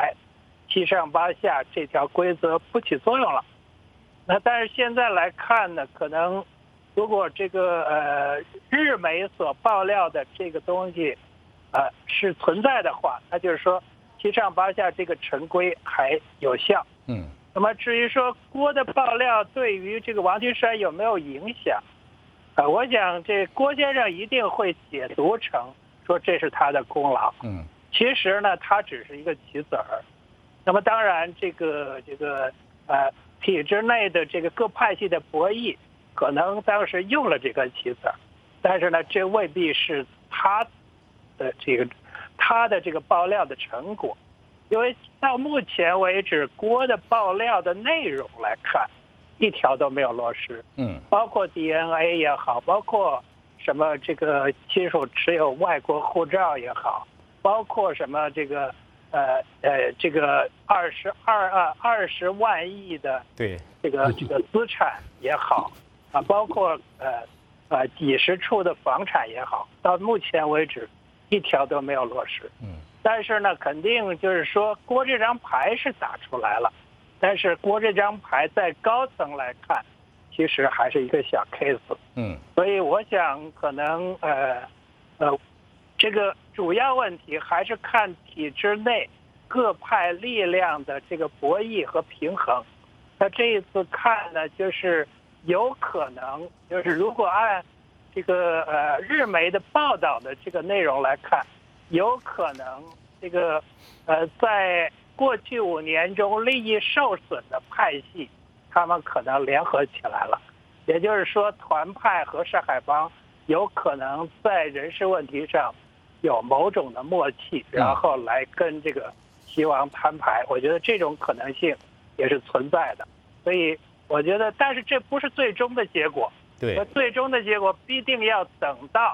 7上8下这条规则不起作用了。那但是现在来看呢，可能如果这个日媒所爆料的这个东西是存在的话，那就是说7上8下这个陈规还有效。那么至于说郭的爆料对于这个王岐山有没有影响，我想这郭先生一定会解读成说这是他的功劳。其实呢，他只是一个棋子儿。那么当然，这个体制内的这个各派系的博弈。可能当时用了这个棋子，但是呢，这未必是他的这个爆料的成果，因为到目前为止，郭的爆料的内容来看， 一条都没有落实。包括 DNA 也好，包括什么这个亲属持有外国护照也好，包括什么这个这个20万亿的这个资产也好啊，包括几十处的房产也好，到目前为止一条都没有落实。但是呢，肯定就是说郭这张牌是打出来了，但是郭这张牌在高层来看，其实还是一个小 case。所以我想可能这个主要问题还是看体制内各派力量的这个博弈和平衡。那这一次看呢，就是有可能就是如果按这个日媒的报道的这个内容来看，有可能这个在过去5年中利益受损的派系，他们可能联合起来了。也就是说，团派和上海帮有可能在人事问题上有某种的默契，然后来跟这个习王摊牌。我觉得这种可能性也是存在的。所以我觉得，但是这不是最终的结果。 对， 最终的结果必定要等到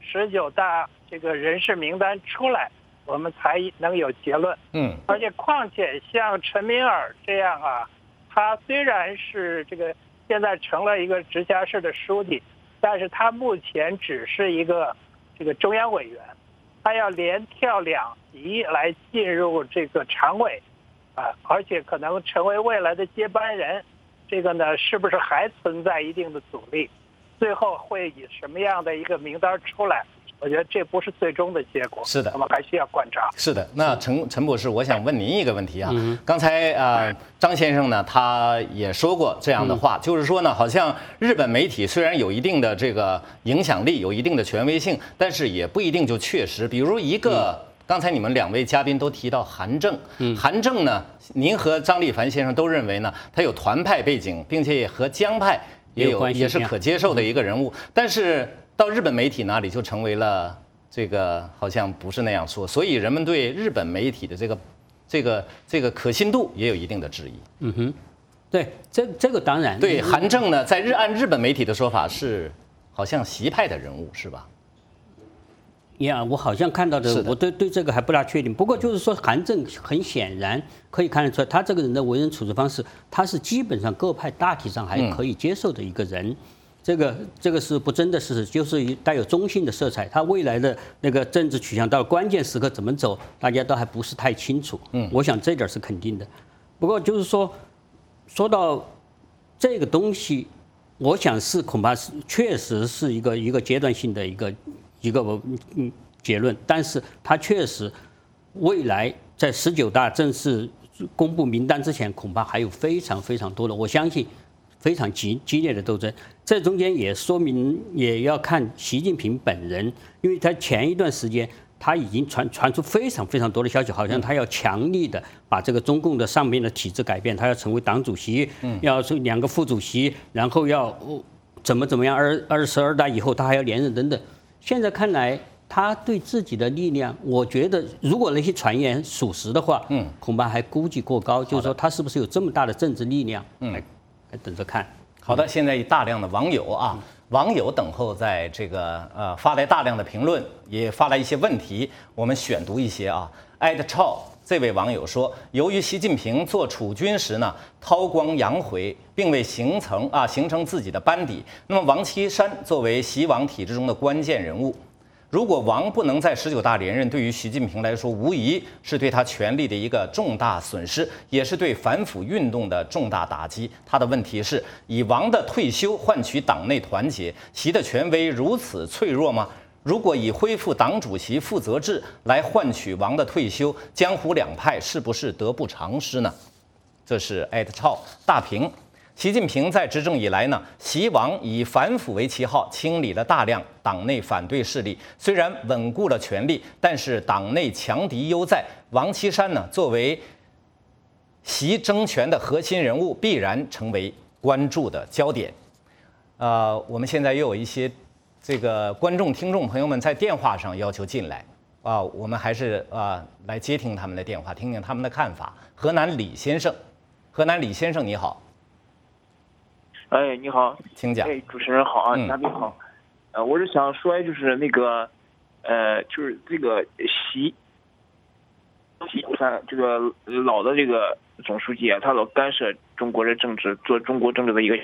19大这个人事名单出来，我们才能有结论。而且况且像陈敏尔这样啊，他虽然是这个现在成了一个直辖市的书记，但是他目前只是一个这个中央委员，他要连跳2级来进入这个常委啊，而且可能成为未来的接班人。这个呢，是不是还存在一定的阻力？最后会以什么样的一个名单出来？我觉得这不是最终的结果。 是的， 我们还需要观察。 是的，那陈博士，我想问您一个问题啊。刚才张先生呢，他也说过这样的话，就是说呢，好像日本媒体虽然有一定的这个影响力，有一定的权威性，但是也不一定就确实。比如一个。刚才你们2位嘉宾都提到韩正，韩正呢，您和张立凡先生都认为呢，他有团派背景，并且也和江派也是可接受的一个人物。但是到日本媒体那里就成为了这个好像不是那样说，所以人们对日本媒体的这个可信度也有一定的质疑。 对，这个当然。 对，韩正呢，在按日本媒体的说法是好像习派的人物，是吧？ 我好像看到的，我对这个还不大确定。不过就是说，韩正很显然可以看得出来，他这个人的为人处事方式，他是基本上各派大体上还可以接受的一个人。这个是不争的事实，就是带有中性的色彩。他未来的那个政治取向到关键时刻怎么走，大家都还不是太清楚。我想这点是肯定的。不过就是说到这个东西，我想恐怕是确实是一个阶段性的一个结论，但是它确实未来在19大正式公布名单之前，恐怕还有非常非常多的，我相信非常激烈的斗争。这中间也说明也要看习近平本人，因为他前一段时间他已经传出非常非常多的消息，好像他要强力的把这个中共的上面的体制改变，他要成为党主席，要是2个副主席，然后要怎么样，22大以后他还要连任等等。现在看来，他对自己的力量，我觉得如果那些传言属实的话，恐怕还估计过高。就是说，他是不是有这么大的政治力量？还等着看。 好的，现在大量的网友等候在这个发来大量的评论，也发来一些问题，我们选读一些啊。Ed Chow 这位网友说，由于习近平做储君时呢韬光养晦，并未形成自己的班底，那么王岐山作为习王体制中的关键人物，如果王不能在19大连任，对于习近平来说，无疑是对他权力的一个重大损失，也是对反腐运动的重大打击。他的问题是，以王的退休换取党内团结，习的权威如此脆弱吗？如果以恢复党主席负责制来换取王的退休，江湖2派是不是得不偿失呢？这是艾特超大评。习近平在执政以来呢，习王以反腐为旗号，清理了大量党内反对势力，虽然稳固了权力，但是党内强敌犹在。王岐山呢，作为习争权的核心人物，必然成为关注的焦点。我们现在又有一些这个观众、听众朋友们在电话上要求进来我们还是来接听他们的电话，听听他们的看法。河南李先生，你好。 哎，你好， 请讲。 哎，主持人好啊，嘉宾好。我是想说，就是那个，就是这个习共产这个老的这个总书记啊，他老干涉中国的政治，做中国政治的一个，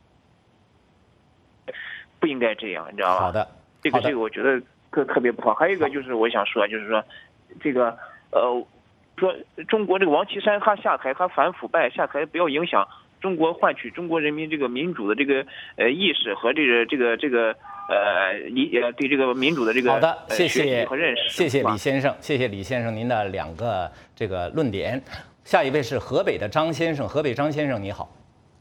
不应该这样，你知道吧？ 好的， 这个我觉得特别不好。还有一个就是我想说，就是说这个说中国这个王岐山他下台，他反腐败下台，不要影响中国换取中国人民这个民主的这个意识和对这个民主的这个好的，谢谢和认识。 谢谢李先生，谢谢李先生您的2个这个论点。下一位是河北的张先生，河北张先生你好。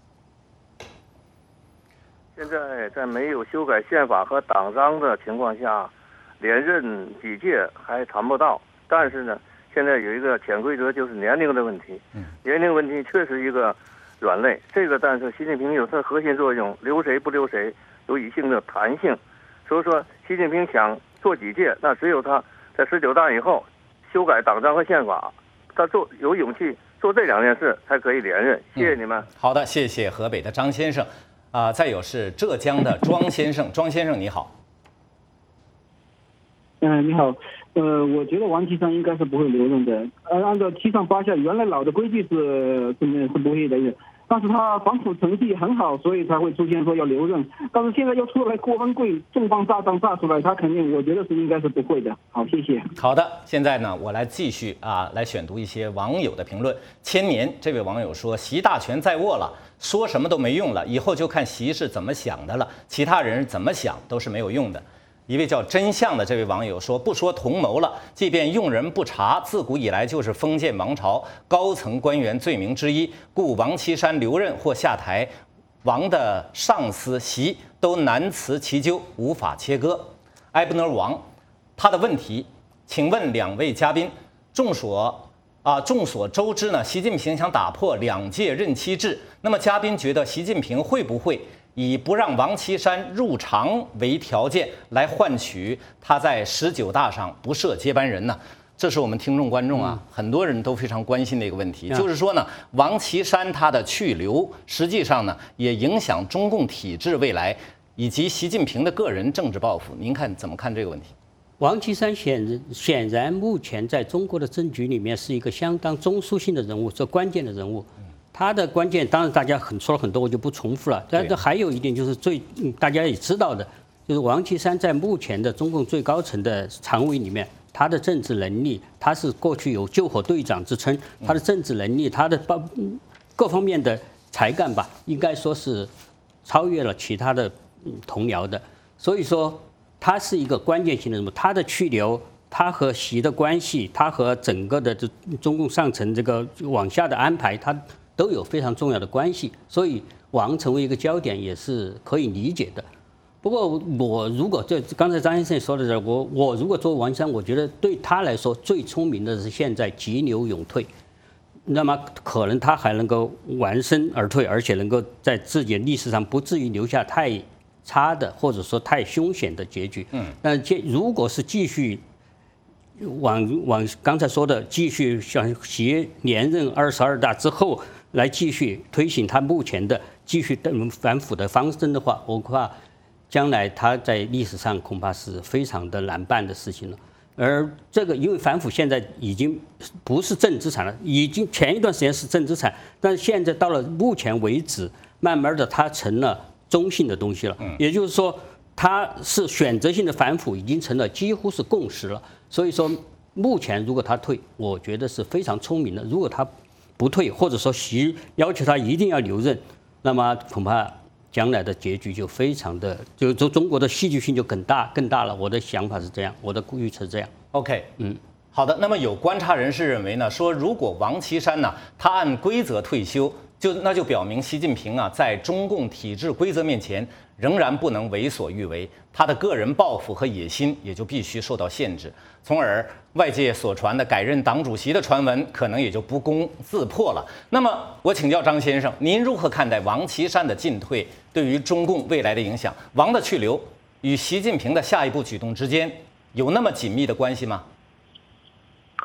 现在在没有修改宪法和党章的情况下，连任几届还谈不到。但是呢，现在有一个潜规则，就是年龄的问题。年龄问题确实一个软肋。这个但是习近平有它核心作用，留谁不留谁有一定的弹性。所以说，习近平想做几届，那只有他在19大以后修改党章和宪法，他有勇气做这2件事才可以连任。谢谢你们。 好的，谢谢河北的张先生。再有是浙江的庄先生，庄先生你好。 你好，我觉得王岐山应该是不会留任的。按照7上8下原来老的规矩是不会的，但是他反腐成绩很好，所以才会出现说要留任。但是现在又出来郭文贵重磅炸弹炸出来，他肯定我觉得是应该是不会的。好，谢谢。 好的，现在呢，我来继续来选读一些网友的评论。千年这位网友说：“习大权在握了，说什么都没用了，以后就看习是怎么想的了，其他人怎么想都是没有用的。”一位叫真相的这位网友说：“不说同谋了，即便用人不查，自古以来就是封建王朝高层官员罪名之一，故王岐山留任或下台，王的上司习都难辞其咎，无法切割。”埃布诺王，他的问题，请问2位嘉宾，众所周知呢，习近平想打破2届任期制，那么嘉宾觉得习近平会不会以不让王岐山入常为条件来换取他在19大上不设接班人呢？这是我们听众观众很多人都非常关心的一个问题。就是说呢，王岐山他的去留，实际上呢也影响中共体制未来以及习近平的个人政治抱负。您看怎么看这个问题？ 王岐山显然目前在中国的政局里面是一个相当中枢性的人物，是关键的人物。他的关键，当然大家说了很多，我就不重复了。但是还有一点就是大家也知道的，就是王岐山在目前的中共最高层的常委里面，他的政治能力，他是过去有救火队长之称，他的政治能力，他的各方面的才干吧，应该说是超越了其他的同僚的。所以说，他是一个关键性的人物。他的去留，他和习的关系，他和整个的中共上层这个往下的安排，他都有非常重要的关系，所以王成为一个焦点也是可以理解的。不过我如果刚才张先生说的这，我如果做王岐山，我觉得对他来说最聪明的是现在急流勇退，那么可能他还能够完身而退，而且能够在自己的历史上不至于留下太差的或者说太凶险的结局。但如果是继续往刚才说的继续像习连任22大之后来继续推行他目前的继续反腐的方针的话，我恐怕将来他在历史上恐怕是非常的难办的事情了。而这个因为反腐现在已经不是正资产了，已经前一段时间是正资产，但是现在到了目前为止，慢慢的它成了中性的东西了。也就是说，它是选择性的反腐已经成了几乎是共识了。所以说，目前如果他退，我觉得是非常聪明的。如果他不退，或者说习要求他一定要留任，那么恐怕将来的结局就非常的，就中国的戏剧性就更大了。我的想法是这样，我的预测是这样。 OK， 好的。那么有观察人士认为呢，说如果王岐山呢，他按规则退休，那就表明习近平在中共体制规则面前仍然不能为所欲为，他的个人抱负和野心也就必须受到限制，从而外界所传的改任党主席的传闻可能也就不攻自破了。那么我请教张先生，您如何看待王岐山的进退对于中共未来的影响？王的去留与习近平的下一步举动之间有那么紧密的关系吗？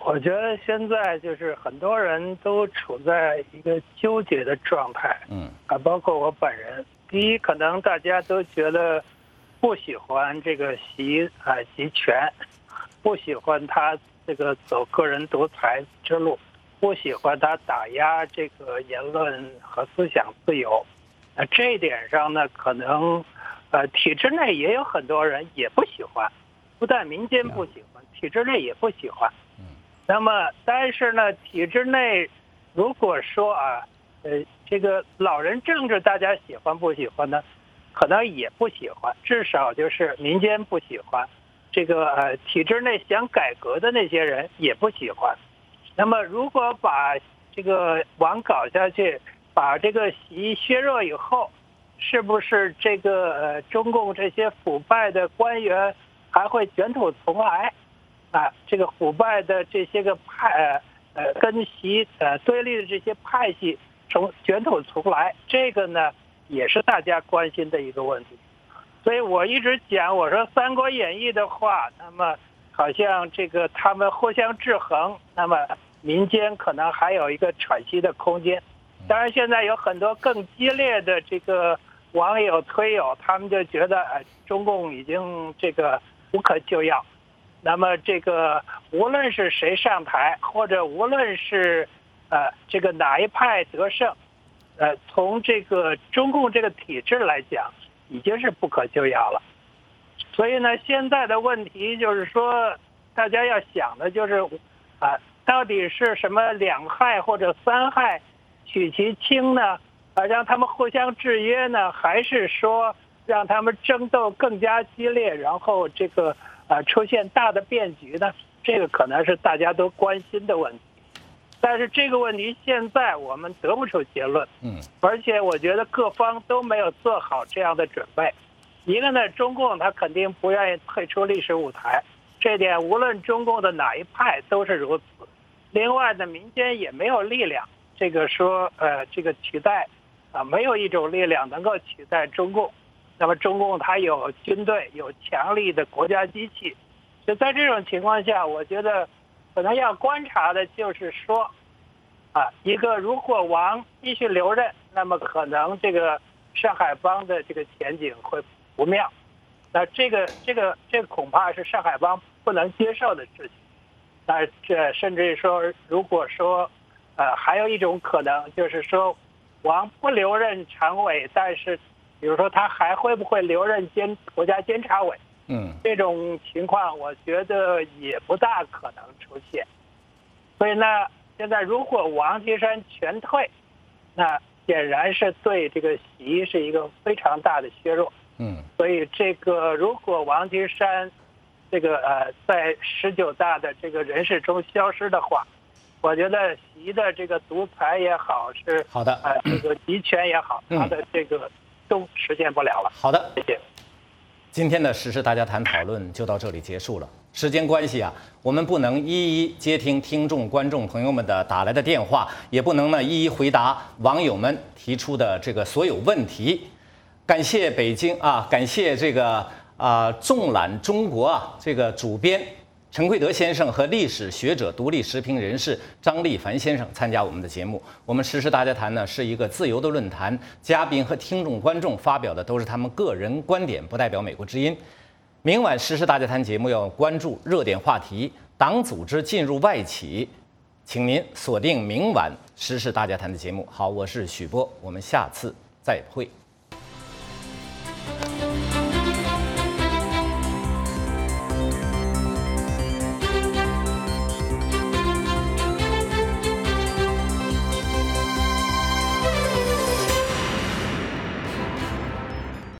我觉得现在就是很多人都处在一个纠结的状态，包括我本人。第一，可能大家都觉得不喜欢这个习权，不喜欢他这个走个人独裁之路，不喜欢他打压这个言论和思想自由。这一点上呢，可能体制内也有很多人也不喜欢，不但民间不喜欢，体制内也不喜欢。那么，但是呢，体制内如果说这个老人政治大家喜欢不喜欢呢？可能也不喜欢，至少就是民间不喜欢，这个体制内想改革的那些人也不喜欢。那么，如果把这个网搞下去，把这个习削弱以后，是不是这个中共这些腐败的官员还会卷土重来？这个腐败的这些个派跟习对立的这些派系卷土重来，这个呢也是大家关心的一个问题。所以我一直讲，我说《三国演义》的话，那么好像这个他们互相制衡，那么民间可能还有一个喘息的空间。当然，现在有很多更激烈的这个网友推友，他们就觉得中共已经这个无可救药。那么这个无论是谁上台，或者无论是这个哪一派得胜，从这个中共这个体制来讲，已经是不可救药了。所以呢，现在的问题就是说，大家要想的就是到底是什么两害或者三害取其轻呢？让他们互相制约呢，还是说让他们争斗更加激烈，然后这个出现大的变局呢？这个可能是大家都关心的问题。但是这个问题现在我们得不出结论，而且我觉得各方都没有做好这样的准备。一个呢，中共他肯定不愿意退出历史舞台，这点无论中共的哪一派都是如此。另外呢，民间也没有力量，这个说这个取代没有一种力量能够取代中共。那么中共它有军队，有强力的国家机器，就在这种情况下，我觉得可能要观察的就是说，一个如果王继续留任，那么可能这个上海帮的这个前景会不妙。那这个恐怕是上海帮不能接受的事情。那这甚至于说，如果说还有一种可能就是说，王不留任常委，但是比如说他还会不会留任国家监察委？这种情况我觉得也不大可能出现。所以呢，现在如果王岐山全退，那显然是对这个习是一个非常大的削弱。所以这个如果王岐山这个在19大的这个人事中消失的话，我觉得习的这个独裁也好，是好的这个集权也好，他的这个都实现不了了。 好的， 谢谢。 今天的时事大家谈讨论就到这里结束了。时间关系我们不能一一接听听众、观众朋友们的打来的电话，也不能一一回答网友们提出的这个所有问题。感谢北京感谢这个纵览中国这个主编陈奎德先生和历史学者、独立时评人士张立凡先生参加我们的节目。我们时事大家谈呢是一个自由的论坛，嘉宾和听众、观众发表的都是他们个人观点，不代表美国之音。明晚时事大家谈节目要关注热点话题，党组织进入外企，请您锁定明晚时事大家谈的节目。好，我是许波，我们下次再会。